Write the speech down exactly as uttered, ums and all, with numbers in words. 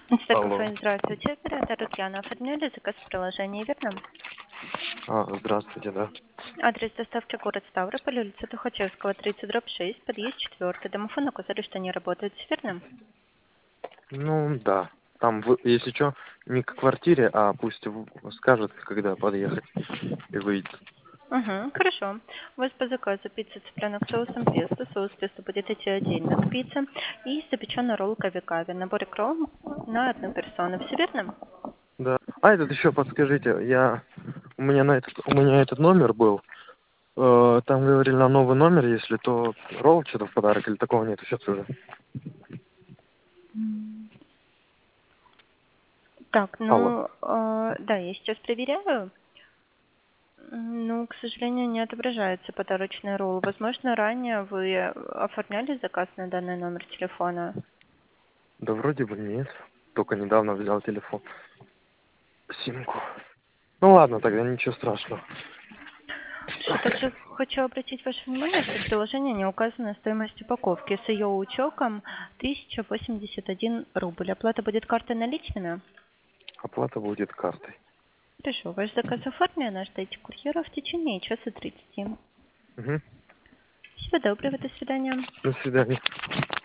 Алло. Инстаграф, здравствуйте. Оператор Татьяна. Оформляли заказ в приложении, верно? А, здравствуйте, да. Адрес доставки город Ставрополь, улица Тухачевского, тридцать, дробь шесть, подъезд четвертый. Домофон указали, что не работает, верно? Ну, да. Там, вы- если что, не к квартире, а пусть в- скажет, когда подъехать и выйти. Угу, хорошо. У вас по заказу пицца цыпленок с соусом песто. Соус песто будет идти отдельно к пицце. И запеченная ролл кави-кави. Набор кром на одну персону. Все верно? Да. А этот еще подскажите, я у меня на этот у меня этот номер был. Э, там говорили на новый номер, если то ролл что-то в подарок или такого нет еще тоже. Так, Алло. ну, э, да, я сейчас проверяю. М, Ну, к сожалению, не отображается подарочный ролл. Возможно, ранее вы оформляли заказ на данный номер телефона. Да вроде бы нет. Только недавно взял телефон. Симку. Ну ладно, тогда ничего страшного. Что также хочу обратить ваше внимание, что в приложении не указана стоимость упаковки. С ее учетом тысяча восемьдесят один рубль. Оплата будет картой наличными? Оплата будет картой. Хорошо, ваш заказ оформлен, ожидайте курьера в течение часа тридцати. Угу. Всего доброго, до свидания. До свидания.